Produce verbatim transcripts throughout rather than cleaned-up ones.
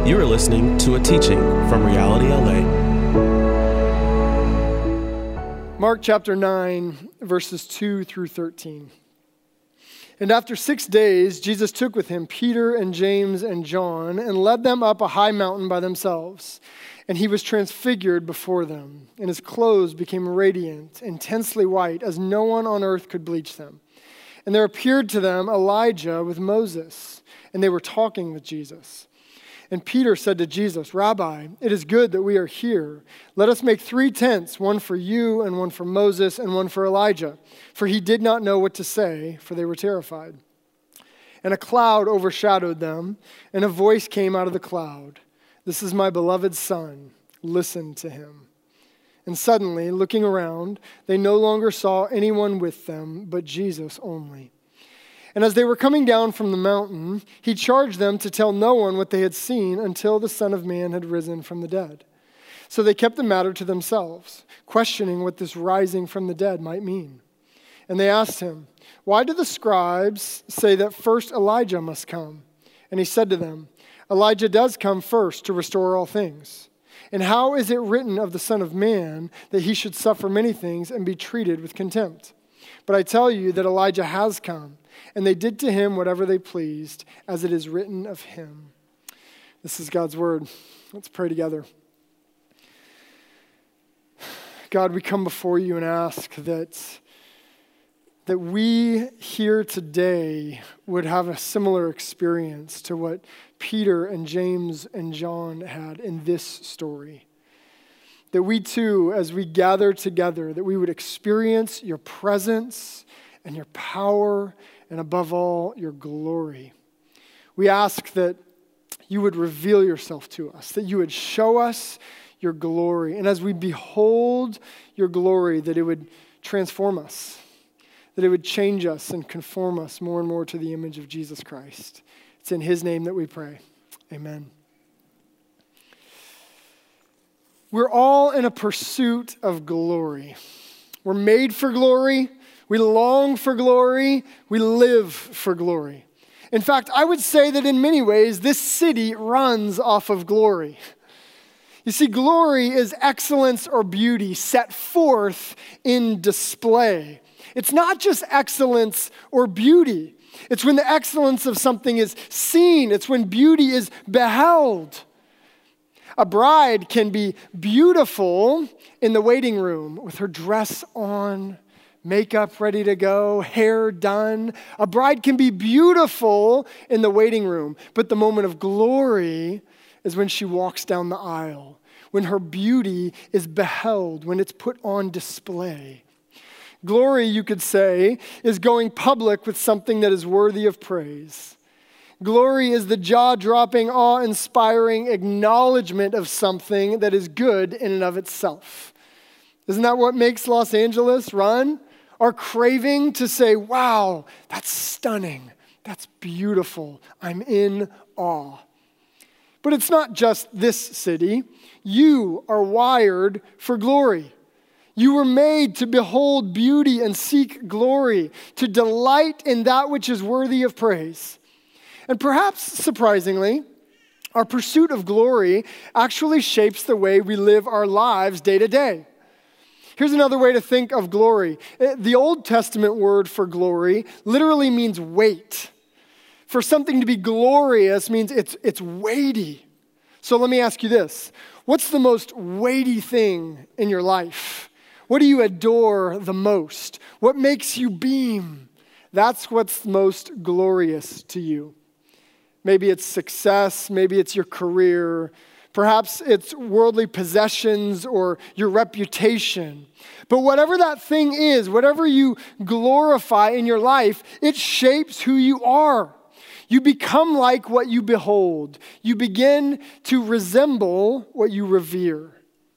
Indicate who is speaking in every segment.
Speaker 1: You are listening to a teaching from Reality L A.
Speaker 2: Mark chapter nine, verses two through thirteen. And after six days, Jesus took with him Peter and James and John and led them up a high mountain by themselves. And he was transfigured before them, and his clothes became radiant, intensely white, as no one on earth could bleach them. And there appeared to them Elijah with Moses, and they were talking with Jesus. And Peter said to Jesus, "Rabbi, it is good that we are here. Let us make three tents, one for you and one for Moses and one for Elijah." For he did not know what to say, for they were terrified. And a cloud overshadowed them, and a voice came out of the cloud. "This is my beloved Son. Listen to him." And suddenly, looking around, they no longer saw anyone with them but Jesus only. And as they were coming down from the mountain, he charged them to tell no one what they had seen until the Son of Man had risen from the dead. So they kept the matter to themselves, questioning what this rising from the dead might mean. And they asked him, "Why do the scribes say that first Elijah must come?" And he said to them, "Elijah does come first to restore all things. And how is it written of the Son of Man that he should suffer many things and be treated with contempt? But I tell you that Elijah has come, and they did to him whatever they pleased, as it is written of him." This is God's word. Let's pray together. God, we come before you and ask that, that we here today would have a similar experience to what Peter and James and John had in this story. That we too, as we gather together, that we would experience your presence and your power, and above all, your glory. We ask that you would reveal yourself to us, that you would show us your glory. And as we behold your glory, that it would transform us, that it would change us and conform us more and more to the image of Jesus Christ. It's in his name that we pray. Amen. We're all in a pursuit of glory. We're made for glory. We long for glory. We live for glory. In fact, I would say that in many ways, this city runs off of glory. You see, glory is excellence or beauty set forth in display. It's not just excellence or beauty. It's when the excellence of something is seen. It's when beauty is beheld. A bride can be beautiful in the waiting room with her dress on, makeup ready to go, hair done. A bride can be beautiful in the waiting room, but the moment of glory is when she walks down the aisle, when her beauty is beheld, when it's put on display. Glory, you could say, is going public with something that is worthy of praise. Glory is the jaw-dropping, awe-inspiring acknowledgement of something that is good in and of itself. Isn't that what makes Los Angeles run? Our craving to say, wow, that's stunning, that's beautiful, I'm in awe. But it's not just this city. You are wired for glory. You were made to behold beauty and seek glory, to delight in that which is worthy of praise. And perhaps surprisingly, our pursuit of glory actually shapes the way we live our lives day to day. Here's another way to think of glory. The Old Testament word for glory literally means weight. For something to be glorious means it's, it's weighty. So let me ask you this. What's the most weighty thing in your life? What do you adore the most? What makes you beam? That's what's most glorious to you. Maybe it's success, maybe it's your career, perhaps it's worldly possessions or your reputation. But whatever that thing is, whatever you glorify in your life, it shapes who you are. You become like what you behold. You begin to resemble what you revere.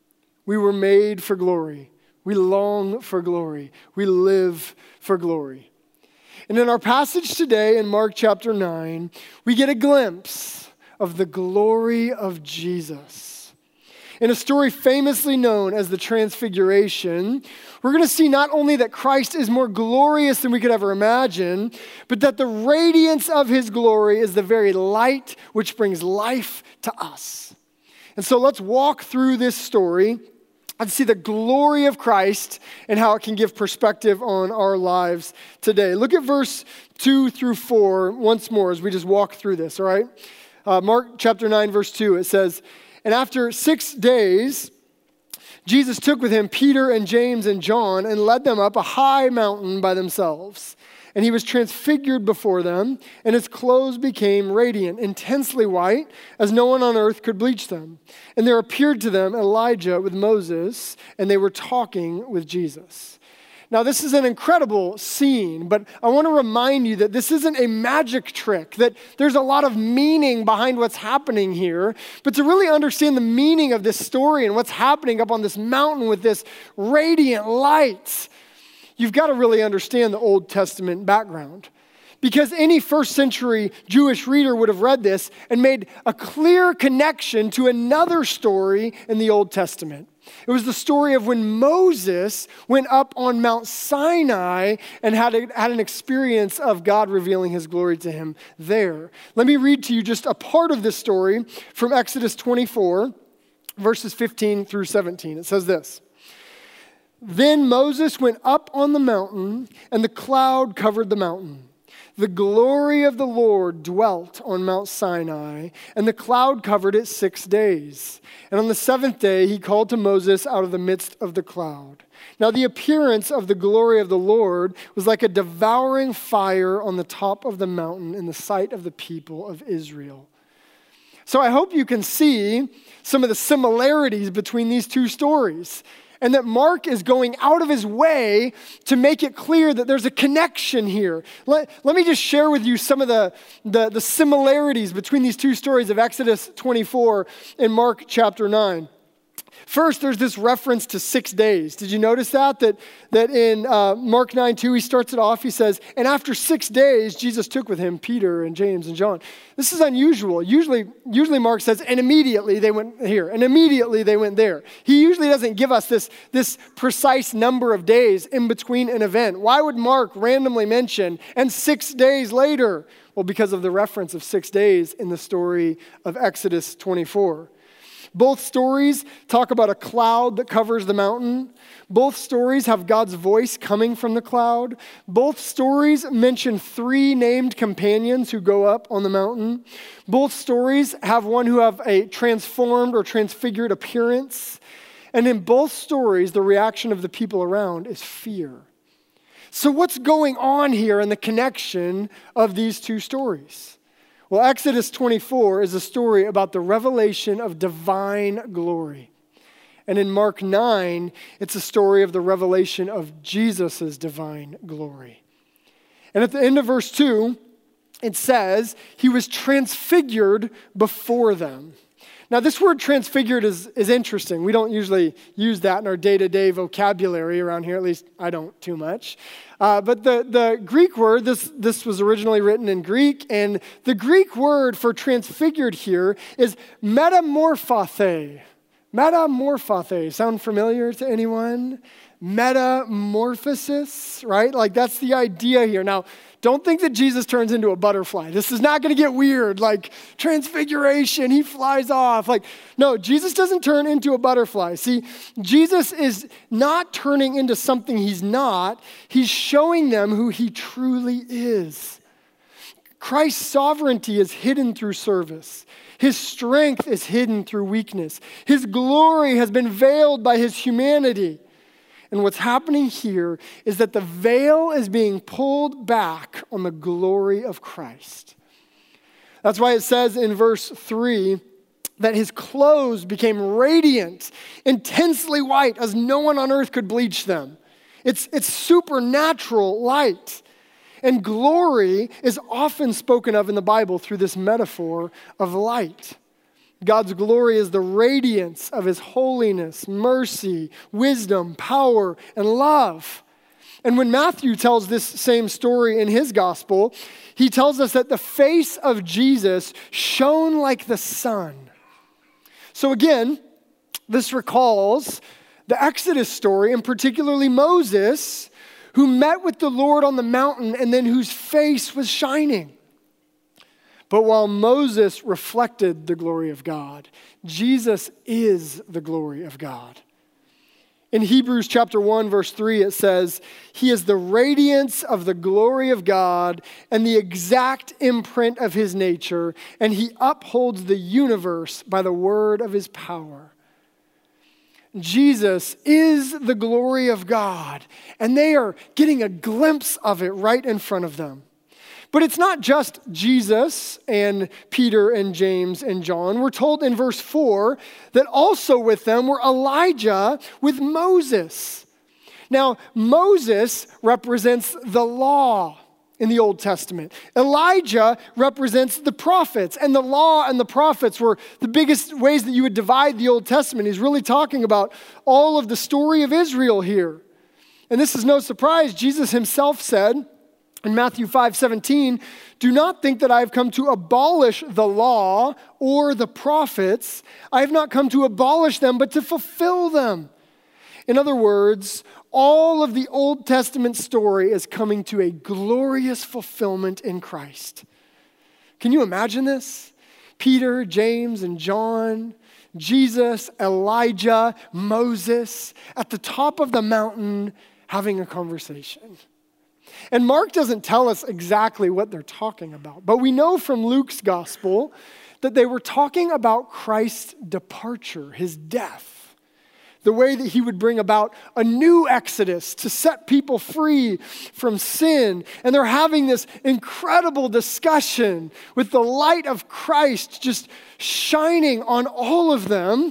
Speaker 2: We were made for glory. We long for glory. We live for glory. And in our passage today in Mark chapter nine, we get a glimpse of the glory of Jesus. In a story famously known as the Transfiguration, we're going to see not only that Christ is more glorious than we could ever imagine, but that the radiance of his glory is the very light which brings life to us. And so let's walk through this story and see the glory of Christ and how it can give perspective on our lives today. Look at verse two through four once more as we just walk through this, all right? Uh, Mark chapter nine, verse two, it says, "And after six days, Jesus took with him Peter and James and John and led them up a high mountain by themselves. And he was transfigured before them, and his clothes became radiant, intensely white, as no one on earth could bleach them. And there appeared to them Elijah with Moses, and they were talking with Jesus." Now, this is an incredible scene, but I want to remind you that this isn't a magic trick, that there's a lot of meaning behind what's happening here. But to really understand the meaning of this story and what's happening up on this mountain with this radiant light, you've got to really understand the Old Testament background. Because any first century Jewish reader would have read this and made a clear connection to another story in the Old Testament. It was the story of when Moses went up on Mount Sinai and had, a, had an experience of God revealing his glory to him there. Let me read to you just a part of this story from Exodus twenty-four, verses fifteen through seventeen. It says this: "Then Moses went up on the mountain, and the cloud covered the mountain. The glory of the Lord dwelt on Mount Sinai, and the cloud covered it six days. And on the seventh day, he called to Moses out of the midst of the cloud. Now the appearance of the glory of the Lord was like a devouring fire on the top of the mountain in the sight of the people of Israel." So I hope you can see some of the similarities between these two stories, and that Mark is going out of his way to make it clear that there's a connection here. Let, let me just share with you some of the, the, the similarities between these two stories of Exodus twenty-four and Mark chapter nine. First, there's this reference to six days. Did you notice that? That, that in uh, Mark nine two, he starts it off, he says, "And after six days, Jesus took with him Peter and James and John." This is unusual. Usually, usually Mark says, "And immediately they went here, and immediately they went there." He usually doesn't give us this, this precise number of days in between an event. Why would Mark randomly mention, "and six days later"? Well, because of the reference of six days in the story of Exodus twenty-four. Both stories talk about a cloud that covers the mountain. Both stories have God's voice coming from the cloud. Both stories mention three named companions who go up on the mountain. Both stories have one who have a transformed or transfigured appearance. And in both stories, the reaction of the people around is fear. So what's going on here in the connection of these two stories? Well, Exodus twenty-four is a story about the revelation of divine glory. And in Mark nine, it's a story of the revelation of Jesus' divine glory. And at the end of verse two, it says, "He was transfigured before them." Now, this word transfigured is, is interesting. We don't usually use that in our day-to-day vocabulary around here. At least I don't too much. Uh, but the, the Greek word, this, this was originally written in Greek, and the Greek word for transfigured here is metamorphothe. Metamorphothe. Sound familiar to anyone? Metamorphosis, right? Like that's the idea here. Now, don't think that Jesus turns into a butterfly. This is not going to get weird, like transfiguration, he flies off. Like, no, Jesus doesn't turn into a butterfly. See, Jesus is not turning into something he's not. He's showing them who he truly is. Christ's sovereignty is hidden through service. His strength is hidden through weakness. His glory has been veiled by his humanity. And what's happening here is that the veil is being pulled back on the glory of Christ. That's why it says in verse three that his clothes became radiant, intensely white, as no one on earth could bleach them. It's, it's supernatural light. And glory is often spoken of in the Bible through this metaphor of light. God's glory is the radiance of his holiness, mercy, wisdom, power, and love. And when Matthew tells this same story in his gospel, he tells us that the face of Jesus shone like the sun. So again, This recalls the Exodus story, and particularly Moses, who met with the Lord on the mountain and then whose face was shining. But while Moses reflected the glory of God, Jesus is the glory of God. In Hebrews chapter one, verse three, it says, "He is the radiance of the glory of God and the exact imprint of his nature, and he upholds the universe by the word of his power." Jesus is the glory of God, and they are getting a glimpse of it right in front of them. But it's not just Jesus and Peter and James and John. We're told in verse four that also with them were Elijah with Moses. Now, Moses represents the law in the Old Testament. Elijah represents the prophets, and the law and the prophets were the biggest ways that you would divide the Old Testament. He's really talking about all of the story of Israel here. And this is no surprise. Jesus himself said in Matthew five seventeen, "Do not think that I have come to abolish the law or the prophets. I have not come to abolish them, but to fulfill them." In other words, all of the Old Testament story is coming to a glorious fulfillment in Christ. Can you imagine this? Peter, James, and John, Jesus, Elijah, Moses, at the top of the mountain having a conversation. And Mark doesn't tell us exactly what they're talking about, but we know from Luke's gospel that they were talking about Christ's departure, his death. The way that he would bring about a new exodus to set people free from sin. And they're having this incredible discussion with the light of Christ just shining on all of them.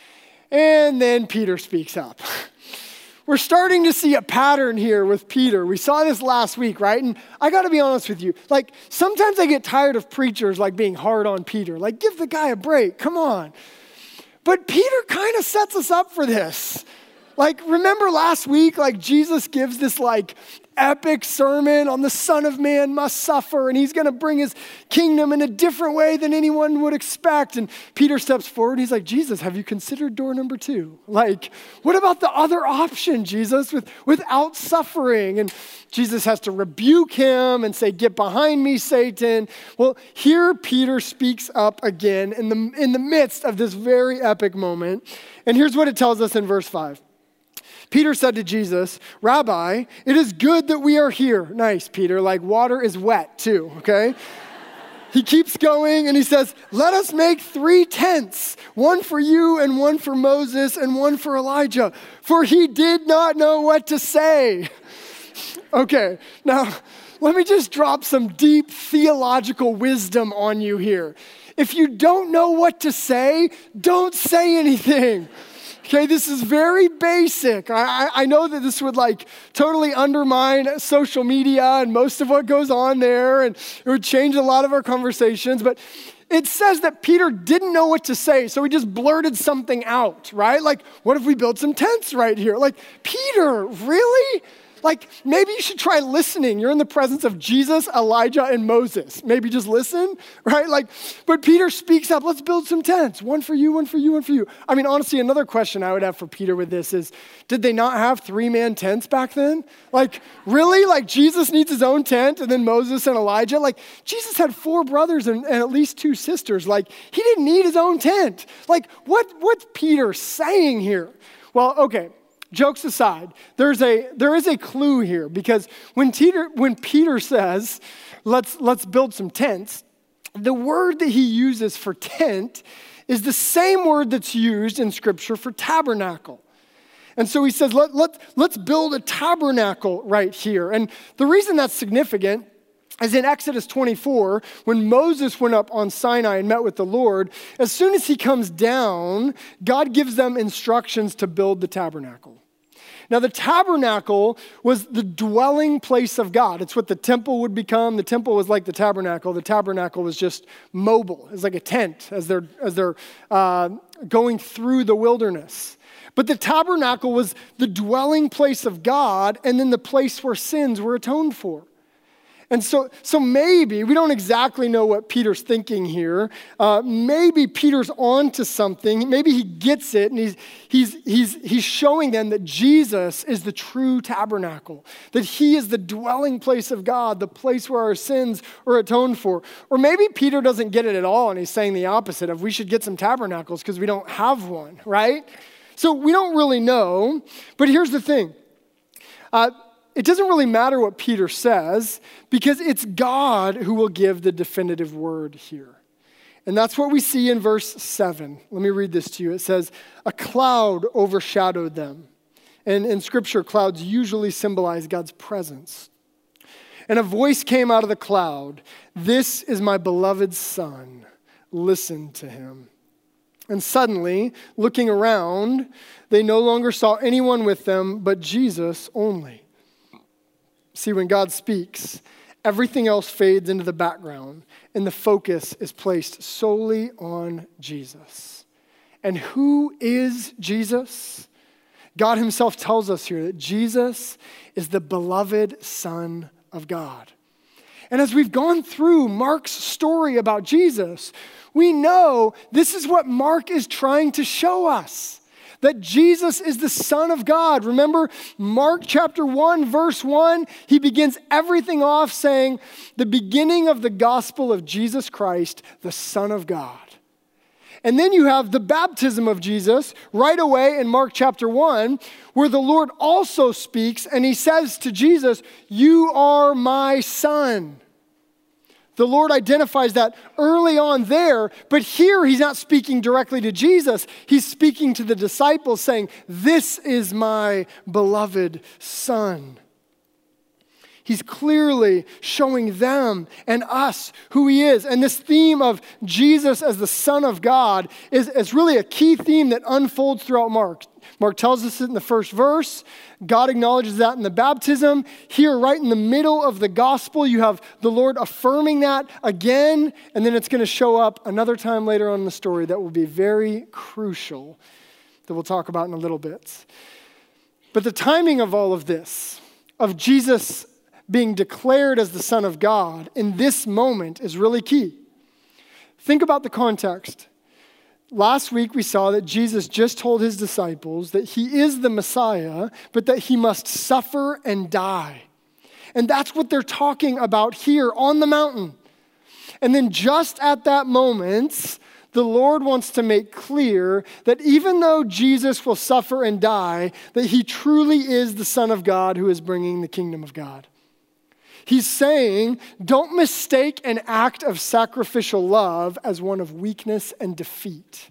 Speaker 2: And then Peter speaks up. We're starting to see a pattern here with Peter. We saw this last week, right? And I got to be honest with you. Like, sometimes I get tired of preachers like being hard on Peter. Like, give the guy a break. Come on. But Peter kind of sets us up for this. Like, remember last week, like Jesus gives this like epic sermon on the Son of Man must suffer, and he's going to bring his kingdom in a different way than anyone would expect. And Peter steps forward, and he's like, "Jesus, have you considered door number two? Like, what about the other option, Jesus, with, without suffering?" And Jesus has to rebuke him and say, "Get behind me, Satan." Well, here Peter speaks up again in the, in the midst of this very epic moment. And here's what it tells us in verse five. Peter said to Jesus, "Rabbi, it is good that we are here." Nice, Peter. Like, water is wet too, okay? He keeps going and he says, "Let us make three tents, one for you and one for Moses and one for Elijah, for he did not know what to say." Okay, now let me just drop some deep theological wisdom on you here. If you don't know what to say, don't say anything. Okay, this is very basic. I, I know that this would like totally undermine social media and most of what goes on there, and it would change a lot of our conversations, but it says that Peter didn't know what to say, so he just blurted something out, right? Like, what if we build some tents right here? Like, Peter, really? Like, maybe you should try listening. You're in the presence of Jesus, Elijah, and Moses. Maybe just listen, right? Like, but Peter speaks up. Let's build some tents. One for you, one for you, one for you. I mean, honestly, another question I would have for Peter with this is, did they not have three-man tents back then? Like, really? Like, Jesus needs his own tent, and then Moses and Elijah? Like, Jesus had four brothers and, and at least two sisters. Like, he didn't need his own tent. Like, what, what's Peter saying here? Well, okay. Jokes aside, there's a there is a clue here, because when Peter when Peter says, let's let's build some tents, the word that he uses for tent is the same word that's used in Scripture for tabernacle. And so he says, let, let, let's build a tabernacle right here. And the reason that's significant is in Exodus twenty-four, when Moses went up on Sinai and met with the Lord, as soon as he comes down, God gives them instructions to build the tabernacle. Now, the tabernacle was the dwelling place of God. It's what the temple would become. The temple was like the tabernacle. The tabernacle was just mobile. It's like a tent as they're, as they're uh, going through the wilderness. But the tabernacle was the dwelling place of God, and then the place where sins were atoned for. And so, so maybe, we don't exactly know what Peter's thinking here. Uh, maybe Peter's on to something. Maybe he gets it, and he's, he's, he's, he's showing them that Jesus is the true tabernacle, that he is the dwelling place of God, the place where our sins are atoned for. Or maybe Peter doesn't get it at all, and he's saying the opposite of we should get some tabernacles because we don't have one, right? So we don't really know, but here's the thing. Uh, It doesn't really matter what Peter says because it's God who will give the definitive word here. And that's what we see in verse seven. Let me read this to you. It says, a cloud overshadowed them. And in Scripture, clouds usually symbolize God's presence. And a voice came out of the cloud, "This is my beloved Son. Listen to him." And suddenly, looking around, they no longer saw anyone with them but Jesus only. See, when God speaks, everything else fades into the background, and the focus is placed solely on Jesus. And who is Jesus? God himself tells us here that Jesus is the beloved Son of God. And as we've gone through Mark's story about Jesus, we know this is what Mark is trying to show us. That Jesus is the Son of God. Remember, Mark chapter one, verse one, he begins everything off saying, the beginning of the gospel of Jesus Christ, the Son of God. And then you have the baptism of Jesus right away in Mark chapter one, where the Lord also speaks and he says to Jesus, "You are my Son." The Lord identifies that early on there, but here he's not speaking directly to Jesus. He's speaking to the disciples saying, "This is my beloved Son." He's clearly showing them and us who he is. And this theme of Jesus as the Son of God is, is really a key theme that unfolds throughout Mark. Mark tells us it in the first verse. God acknowledges that in the baptism. Here, right in the middle of the gospel, you have the Lord affirming that again, and then it's going to show up another time later on in the story that will be very crucial, that we'll talk about in a little bit. But the timing of all of this, of Jesus being declared as the Son of God in this moment, is really key. Think about the context. Last week we saw that Jesus just told his disciples that he is the Messiah, but that he must suffer and die. And that's what they're talking about here on the mountain. And then just at that moment, the Lord wants to make clear that even though Jesus will suffer and die, that he truly is the Son of God who is bringing the kingdom of God. He's saying, don't mistake an act of sacrificial love as one of weakness and defeat.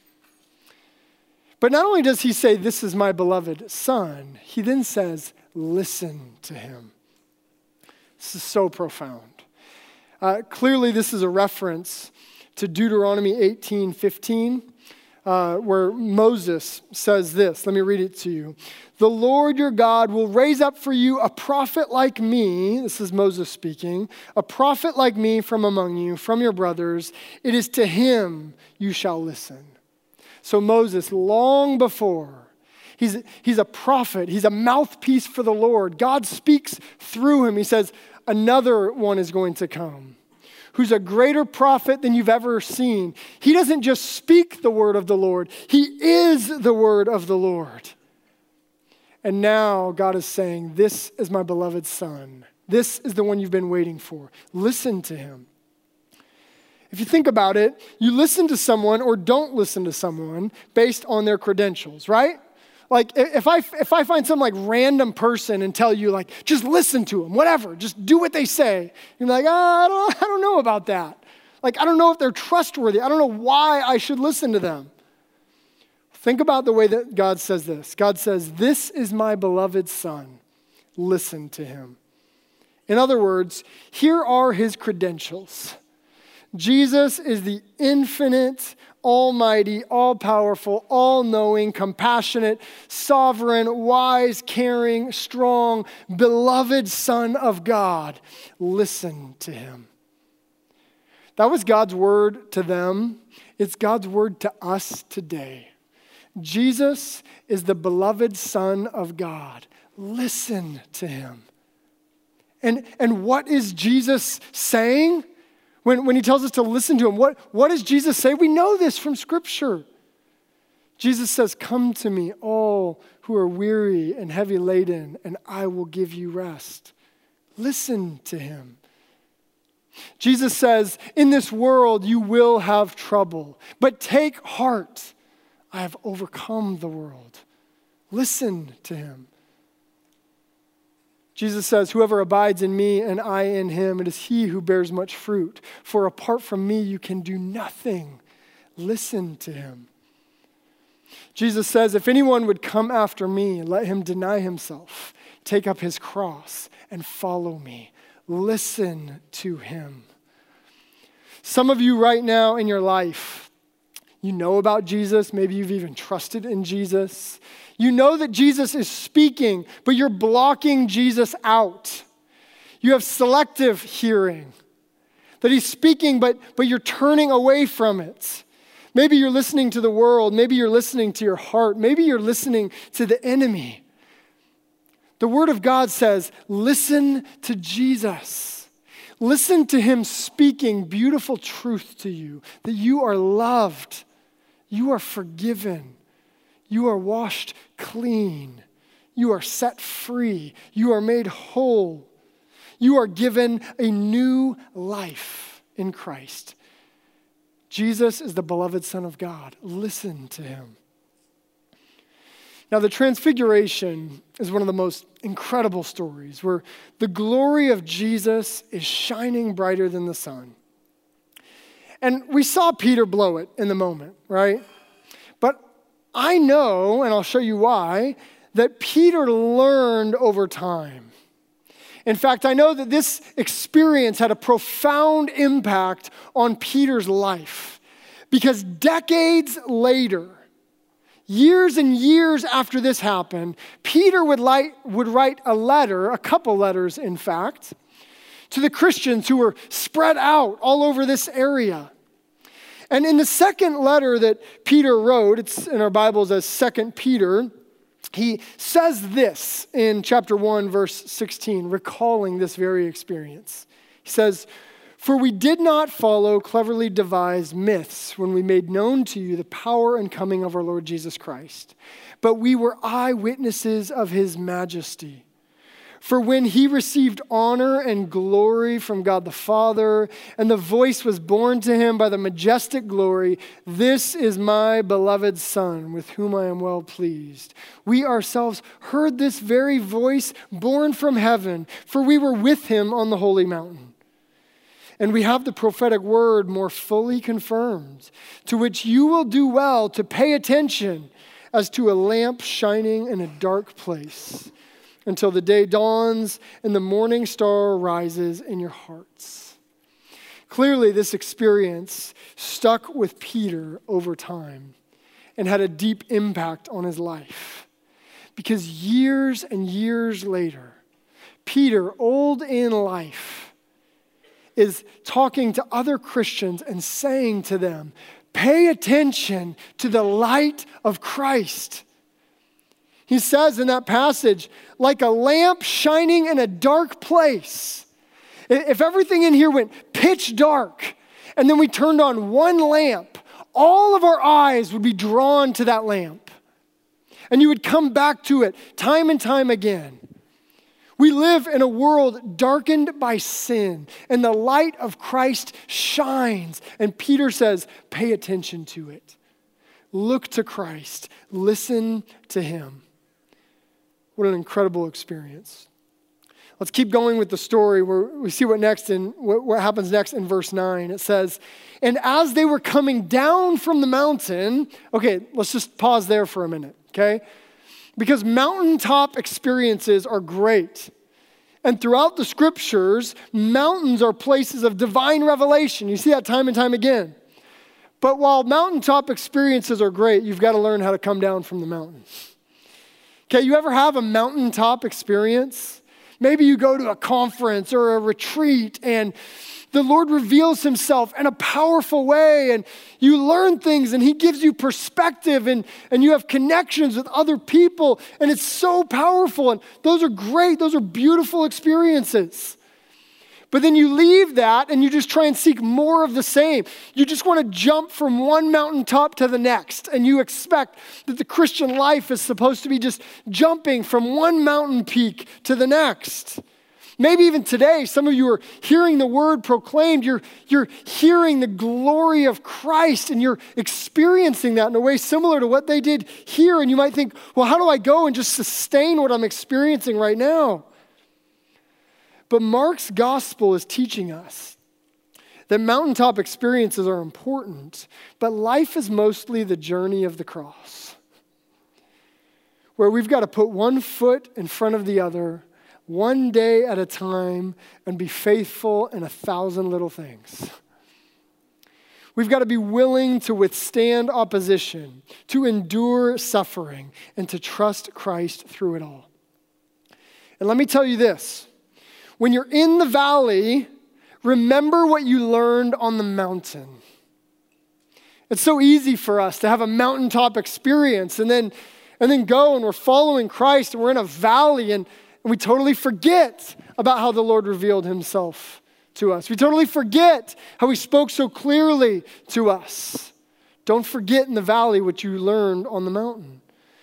Speaker 2: But not only does he say, "This is my beloved Son," he then says, "Listen to him." This is so profound. Uh, clearly, this is a reference to Deuteronomy eighteen fifteen. Uh, where Moses says this. Let me read it to you. "The Lord your God will raise up for you a prophet like me," this is Moses speaking, "a prophet like me from among you, from your brothers. It is to him you shall listen." So Moses, long before, he's, he's a prophet. He's a mouthpiece for the Lord. God speaks through him. He says, another one is going to come, who's a greater prophet than you've ever seen. He doesn't just speak the word of the Lord. He is the word of the Lord. And now God is saying, "This is my beloved Son. This is the one you've been waiting for. Listen to him." If you think about it, you listen to someone or don't listen to someone based on their credentials, right? Like if I if I find some like random person and tell you like, just listen to them, whatever, just do what they say. You're like, oh, I don't, I don't know about that. Like, I don't know if they're trustworthy. I don't know why I should listen to them. Think about the way that God says this. God says, "This is my beloved Son. Listen to him." In other words, here are his credentials. Jesus is the infinite, almighty, all-powerful, all-knowing, compassionate, sovereign, wise, caring, strong, beloved Son of God. Listen to him. That was God's word to them. It's God's word to us today. Jesus is the beloved Son of God. Listen to him. And, and what is Jesus saying when, when he tells us to listen to him? What, what does Jesus say? We know this from Scripture. Jesus says, come to me, all who are weary and heavy laden, and I will give you rest. Listen to him. Jesus says, in this world you will have trouble, but take heart. I have overcome the world. Listen to him. Jesus says, whoever abides in me and I in him, it is he who bears much fruit. For apart from me, you can do nothing. Listen to him. Jesus says, if anyone would come after me, let him deny himself, take up his cross, and follow me. Listen to him. Some of you right now in your life, you know about Jesus. Maybe you've even trusted in Jesus. You know that Jesus is speaking, but you're blocking Jesus out. You have selective hearing, that he's speaking, but, but you're turning away from it. Maybe you're listening to the world. Maybe you're listening to your heart. Maybe you're listening to the enemy. The Word of God says, listen to Jesus. Listen to him speaking beautiful truth to you, that you are loved, you are forgiven, you are washed clean, you are set free, you are made whole, you are given a new life in Christ. Jesus is the beloved Son of God. Listen to him. Now, the Transfiguration is one of the most incredible stories where the glory of Jesus is shining brighter than the sun. And we saw Peter blow it in the moment, right? But I know, and I'll show you why, that Peter learned over time. In fact, I know that this experience had a profound impact on Peter's life because decades later, years and years after this happened, Peter would, light, would write a letter, a couple letters in fact, to the Christians who were spread out all over this area. And in the second letter that Peter wrote, it's in our Bibles as Second Peter, he says this in chapter one, verse sixteen, recalling this very experience. He says, for we did not follow cleverly devised myths when we made known to you the power and coming of our Lord Jesus Christ, but we were eyewitnesses of his majesty. For when he received honor and glory from God the Father, and the voice was borne to him by the majestic glory, this is my beloved Son, with whom I am well pleased. We ourselves heard this very voice borne from heaven, for we were with him on the holy mountain. And we have the prophetic word more fully confirmed, to which you will do well to pay attention as to a lamp shining in a dark place, until the day dawns and the morning star rises in your hearts. Clearly, this experience stuck with Peter over time and had a deep impact on his life. Because years and years later, Peter, old in life, is talking to other Christians and saying to them, pay attention to the light of Christ. He says in that passage, like a lamp shining in a dark place. If everything in here went pitch dark and then we turned on one lamp, all of our eyes would be drawn to that lamp. And you would come back to it time and time again. We live in a world darkened by sin, and the light of Christ shines. And Peter says, pay attention to it. Look to Christ. Listen to him. What an incredible experience. Let's keep going with the story where we see what next in what, what happens next in verse nine. It says, and as they were coming down from the mountain, okay, let's just pause there for a minute, okay? Because mountaintop experiences are great. And throughout the scriptures, mountains are places of divine revelation. You see that time and time again. But while mountaintop experiences are great, you've got to learn how to come down from the mountain. Okay, you ever have a mountaintop experience? Maybe you go to a conference or a retreat and the Lord reveals himself in a powerful way, and you learn things, and he gives you perspective, and, and you have connections with other people, and it's so powerful, and those are great. Those are beautiful experiences. But then you leave that and you just try and seek more of the same. You just want to jump from one mountaintop to the next, and you expect that the Christian life is supposed to be just jumping from one mountain peak to the next. Maybe even today, some of you are hearing the word proclaimed. You're, you're hearing the glory of Christ, and you're experiencing that in a way similar to what they did here. And you might think, well, how do I go and just sustain what I'm experiencing right now? But Mark's gospel is teaching us that mountaintop experiences are important, but life is mostly the journey of the cross, where we've got to put one foot in front of the other, one day at a time, and be faithful in a thousand little things. We've got to be willing to withstand opposition, to endure suffering, and to trust Christ through it all. And let me tell you this. When you're in the valley, remember what you learned on the mountain. It's so easy for us to have a mountaintop experience and then, and then go and we're following Christ and we're in a valley and, and we totally forget about how the Lord revealed himself to us. We totally forget how he spoke so clearly to us. Don't forget in the valley what you learned on the mountain.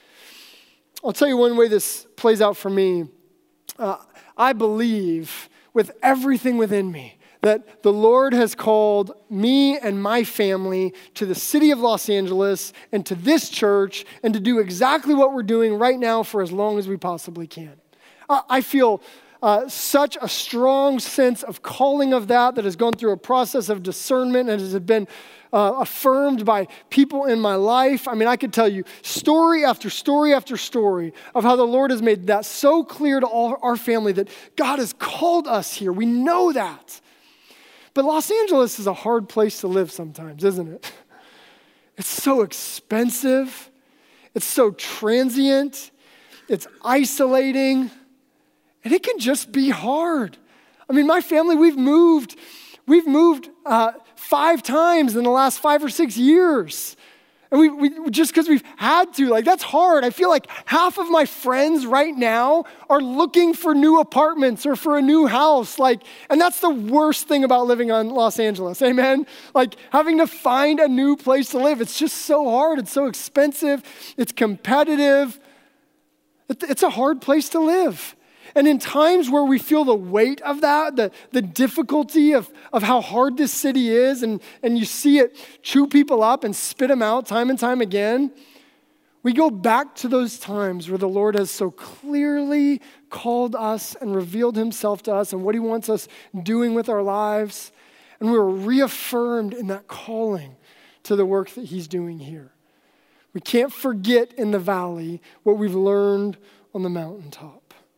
Speaker 2: I'll tell you one way this plays out for me. Uh, I believe with everything within me that the Lord has called me and my family to the city of Los Angeles and to this church and to do exactly what we're doing right now for as long as we possibly can. I feel uh, such a strong sense of calling of that that has gone through a process of discernment and has been uh, affirmed by people in my life. I mean, I could tell you story after story after story of how the Lord has made that so clear to all our family that God has called us here. We know that. But Los Angeles is a hard place to live sometimes, isn't it? It's so expensive. It's so transient. It's isolating. And it can just be hard. I mean, my family, we've moved, we've moved uh, five times in the last five or six years. And we, we just because we've had to, like that's hard. I feel like half of my friends right now are looking for new apartments or for a new house. Like, and that's the worst thing about living on Los Angeles, amen? Like having to find a new place to live. It's just so hard. It's so expensive. It's competitive. It's a hard place to live. And in times where we feel the weight of that, the, the difficulty of, of how hard this city is, and, and you see it chew people up and spit them out time and time again, we go back to those times where the Lord has so clearly called us and revealed himself to us and what he wants us doing with our lives. And we're reaffirmed in that calling to the work that he's doing here. We can't forget in the valley what we've learned on the mountaintop.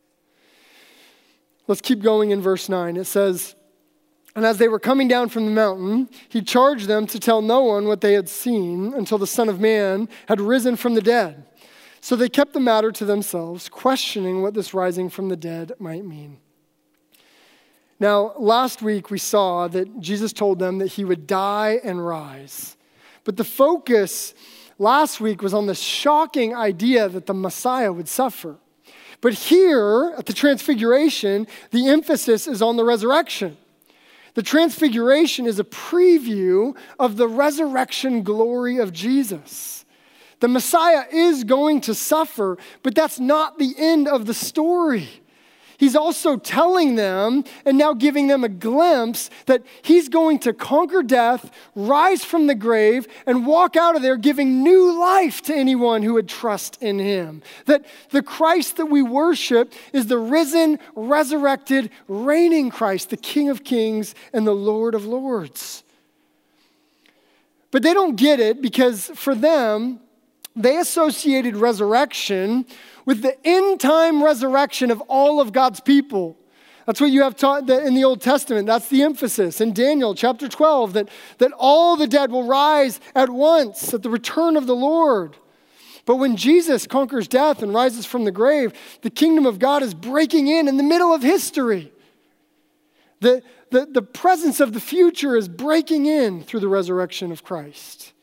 Speaker 2: Let's keep going in verse nine. It says, and as they were coming down from the mountain, he charged them to tell no one what they had seen until the Son of Man had risen from the dead. So they kept the matter to themselves, questioning what this rising from the dead might mean. Now, last week we saw that Jesus told them that he would die and rise. But the focus last week was on the shocking idea that the Messiah would suffer. But here, at the Transfiguration, the emphasis is on the resurrection. The Transfiguration is a preview of the resurrection glory of Jesus. The Messiah is going to suffer, but that's not the end of the story. He's also telling them and now giving them a glimpse that he's going to conquer death, rise from the grave, and walk out of there giving new life to anyone who would trust in him. That the Christ that we worship is the risen, resurrected, reigning Christ, the King of Kings and the Lord of Lords. But they don't get it because for them, they associated resurrection with the end-time resurrection of all of God's people. That's what you have taught in the Old Testament. That's the emphasis. In Daniel chapter twelve, that, that all the dead will rise at once at the return of the Lord. But when Jesus conquers death and rises from the grave, the kingdom of God is breaking in in the middle of history. The, the, the presence of the future is breaking in through the resurrection of Christ.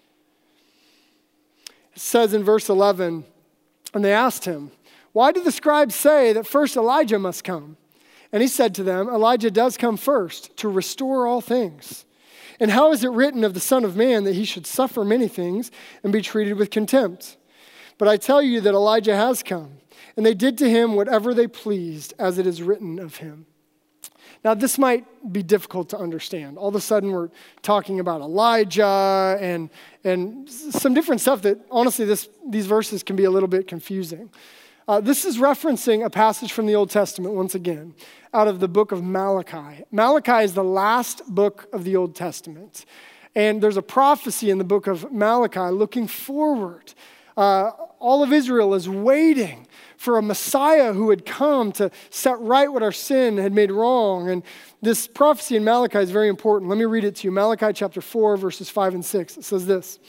Speaker 2: It says in verse eleven, and they asked him, why do the scribes say that first Elijah must come? And he said to them, Elijah does come first to restore all things. And how is it written of the Son of Man that he should suffer many things and be treated with contempt? But I tell you that Elijah has come, and they did to him whatever they pleased, as it is written of him. Now, this might be difficult to understand. All of a sudden, we're talking about Elijah and, and some different stuff that, honestly, this, these verses can be a little bit confusing. Uh, this is referencing a passage from the Old Testament, once again, out of the book of Malachi. Malachi is the last book of the Old Testament. And there's a prophecy in the book of Malachi looking forward. Uh, all of Israel is waiting for a Messiah who had come to set right what our sin had made wrong. And this prophecy in Malachi is very important. Let me read it to you. Malachi chapter four, verses five and six. It says this,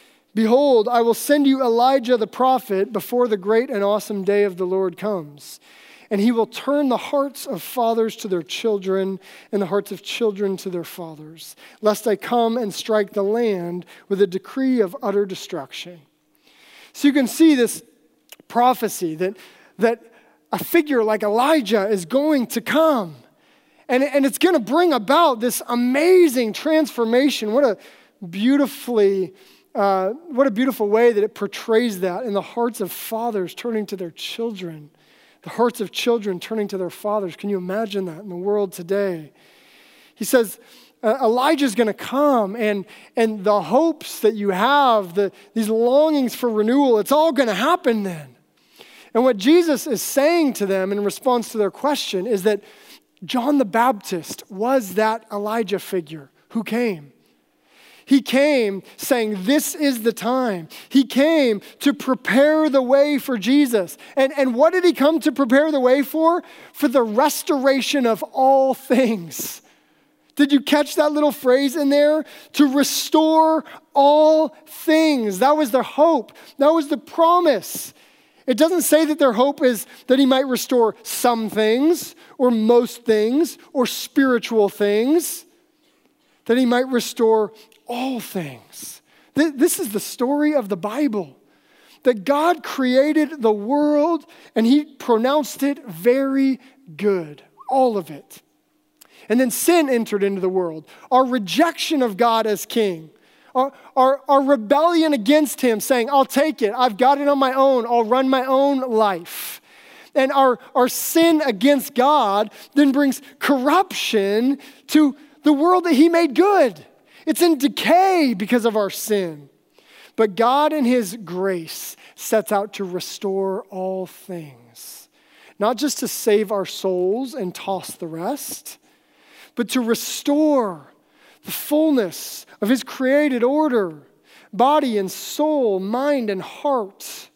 Speaker 2: behold, I will send you Elijah the prophet before the great and awesome day of the Lord comes. And he will turn the hearts of fathers to their children and the hearts of children to their fathers, lest I come and strike the land with a decree of utter destruction. So you can see this prophecy that, that a figure like Elijah is going to come. And, and it's going to bring about this amazing transformation. What a beautifully, uh, what a beautiful way that it portrays that in the hearts of fathers turning to their children. The hearts of children turning to their fathers. Can you imagine that in the world today? He says, uh, Elijah's going to come, and, and the hopes that you have, the, these longings for renewal, it's all going to happen then. And what Jesus is saying to them in response to their question is that John the Baptist was that Elijah figure who came. He came saying, this is the time. He came to prepare the way for Jesus. And, and what did he come to prepare the way for? For the restoration of all things. Did you catch that little phrase in there? To restore all things. That was their hope. That was the promise. It doesn't say that their hope is that he might restore some things or most things or spiritual things. That he might restore all things. This is the story of the Bible. That God created the world and he pronounced it very good. All of it. And then sin entered into the world. Our rejection of God as king. Our, our, our rebellion against him saying, I'll take it. I've got it on my own. I'll run my own life. And our, our sin against God then brings corruption to the world that he made good. It's in decay because of our sin. But God in his grace sets out to restore all things. Not just to save our souls and toss the rest, but to restore the fullness of his created order, body and soul, mind and heart,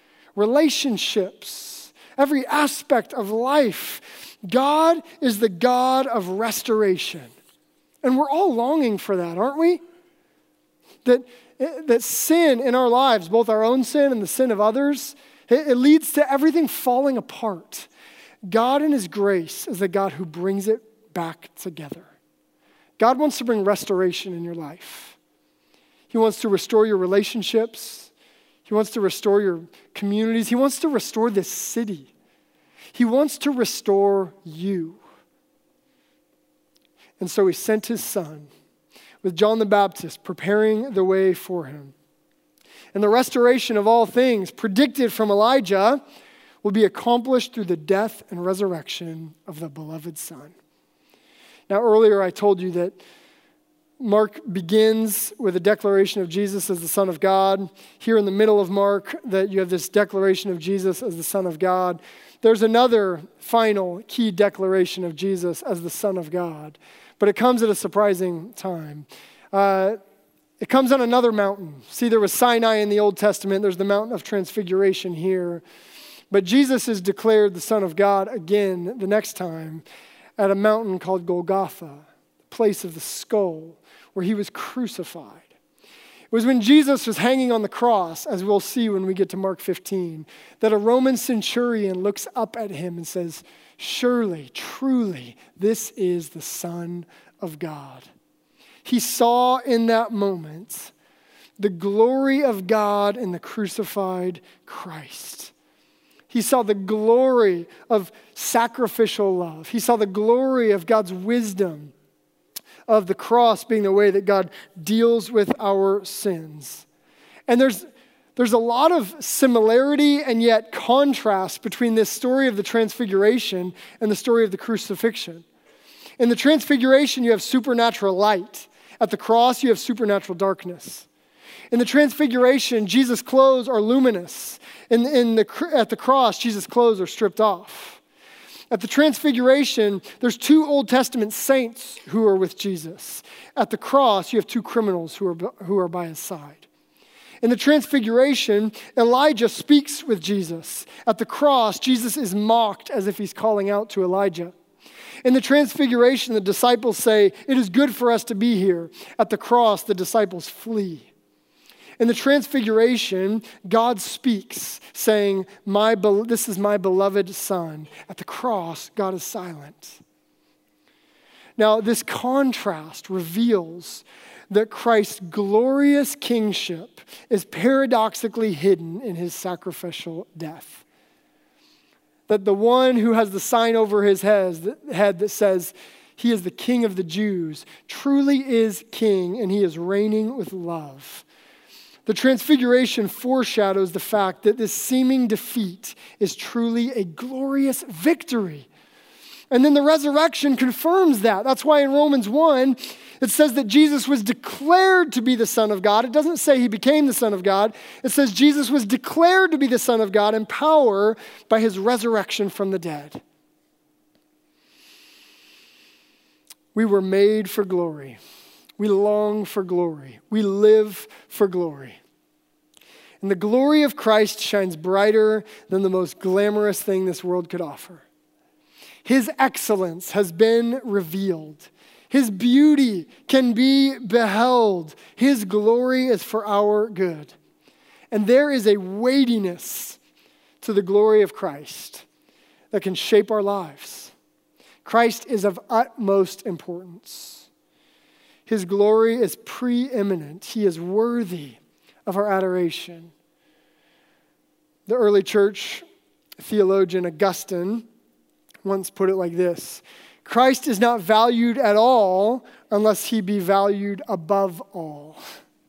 Speaker 2: relationships, every aspect of life. God is the God of restoration. And we're all longing for that, aren't we? That, that sin in our lives, both our own sin and the sin of others, it, it leads to everything falling apart. God in his grace is the God who brings it back together. God wants to bring restoration in your life. He wants to restore your relationships. He wants to restore your communities. He wants to restore this city. He wants to restore you. And so he sent his son with John the Baptist preparing the way for him. And the restoration of all things predicted from Elijah will be accomplished through the death and resurrection of the beloved Son. Now, earlier I told you that Mark begins with a declaration of Jesus as the Son of God. Here in the middle of Mark, that you have this declaration of Jesus as the Son of God. There's another final key declaration of Jesus as the Son of God. But it comes at a surprising time. Uh, it comes on another mountain. See, there was Sinai in the Old Testament. There's the mountain of transfiguration here. But Jesus is declared the Son of God again the next time at a mountain called Golgotha, the place of the skull, where he was crucified. It was when Jesus was hanging on the cross, as we'll see when we get to Mark fifteen, that a Roman centurion looks up at him and says, "Surely, truly, this is the Son of God." He saw in that moment the glory of God in the crucified Christ. He saw the glory of sacrificial love. He saw the glory of God's wisdom, of the cross being the way that God deals with our sins. And there's, there's a lot of similarity and yet contrast between this story of the transfiguration and the story of the crucifixion. In the transfiguration, you have supernatural light. At the cross, you have supernatural darkness. In the transfiguration, Jesus' clothes are luminous. In, in the, at the cross, Jesus' clothes are stripped off. At the transfiguration, there's two Old Testament saints who are with Jesus. At the cross, you have two criminals who are, who are by his side. In the transfiguration, Elijah speaks with Jesus. At the cross, Jesus is mocked as if he's calling out to Elijah. In the transfiguration, the disciples say, "It is good for us to be here." At the cross, the disciples flee. In the transfiguration, God speaks, saying, "My be- this is my beloved Son." At the cross, God is silent. Now, this contrast reveals that Christ's glorious kingship is paradoxically hidden in his sacrificial death. That the one who has the sign over his head that says, "He is the King of the Jews," truly is king, and he is reigning with love. The transfiguration foreshadows the fact that this seeming defeat is truly a glorious victory. And then the resurrection confirms that. That's why in Romans one, it says that Jesus was declared to be the Son of God. It doesn't say he became the Son of God. It says Jesus was declared to be the Son of God in power by his resurrection from the dead. We were made for glory. We long for glory. We live for glory. And the glory of Christ shines brighter than the most glamorous thing this world could offer. His excellence has been revealed. His beauty can be beheld. His glory is for our good. And there is a weightiness to the glory of Christ that can shape our lives. Christ is of utmost importance. His glory is preeminent. He is worthy of our adoration. The early church theologian Augustine once put it like this: Christ is not valued at all unless he be valued above all.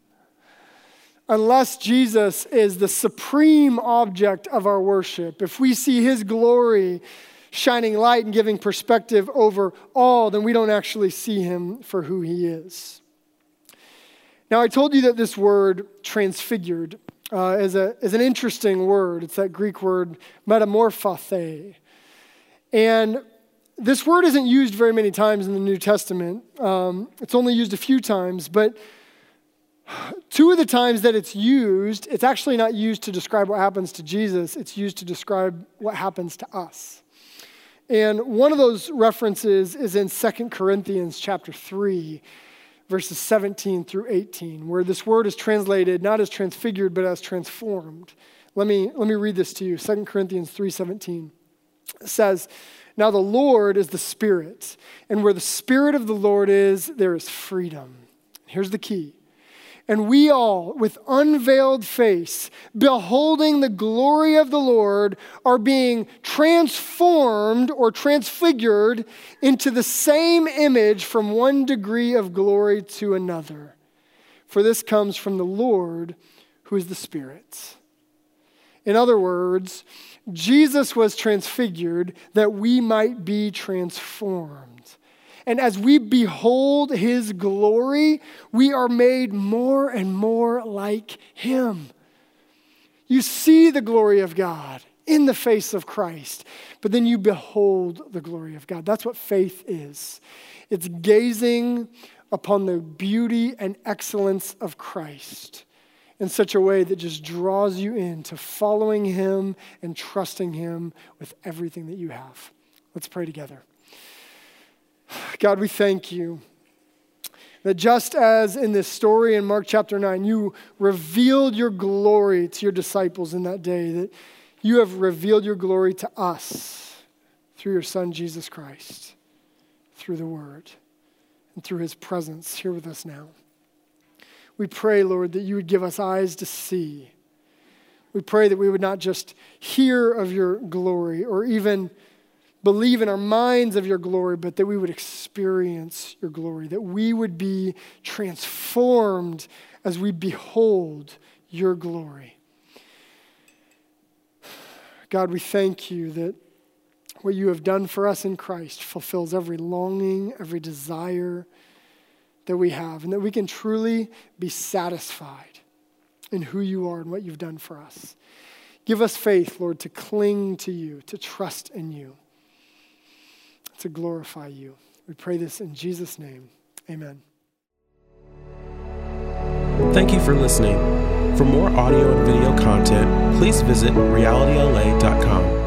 Speaker 2: Unless Jesus is the supreme object of our worship, if we see his glory shining light and giving perspective over all, then we don't actually see him for who he is. Now, I told you that this word transfigured uh, is, a, is an interesting word. It's that Greek word metamorphothe. And this word isn't used very many times in the New Testament. Um, it's only used a few times, but two of the times that it's used, it's actually not used to describe what happens to Jesus. It's used to describe what happens to us. And one of those references is in Second Corinthians chapter three, verses seventeen through eighteen, where this word is translated not as transfigured, but as transformed. Let me, let me read this to you. Second Corinthians three seventeen. It says, "Now the Lord is the Spirit, and where the Spirit of the Lord is, there is freedom." Here's the key. "And we all, with unveiled face, beholding the glory of the Lord, are being transformed or transfigured into the same image from one degree of glory to another. For this comes from the Lord, who is the Spirit." In other words, Jesus was transfigured that we might be transformed. And as we behold his glory, we are made more and more like him. You see the glory of God in the face of Christ, but then you behold the glory of God. That's what faith is. It's gazing upon the beauty and excellence of Christ in such a way that just draws you into following him and trusting him with everything that you have. Let's pray together. God, we thank you That just as in this story in Mark chapter nine, you revealed your glory to your disciples in that day, that you have revealed your glory to us through your Son, Jesus Christ, through the Word, and through his presence here with us now. We pray, Lord, that you would give us eyes to see. We pray that we would not just hear of your glory or even believe in our minds of your glory, but that we would experience your glory, that we would be transformed as we behold your glory. God, we thank you that what you have done for us in Christ fulfills every longing, every desire that we have, and that we can truly be satisfied in who you are and what you've done for us. Give us faith, Lord, to cling to you, to trust in you, to glorify you. We pray this in Jesus' name. Amen.
Speaker 1: Thank you for listening. For more audio and video content, please visit reality L A dot com.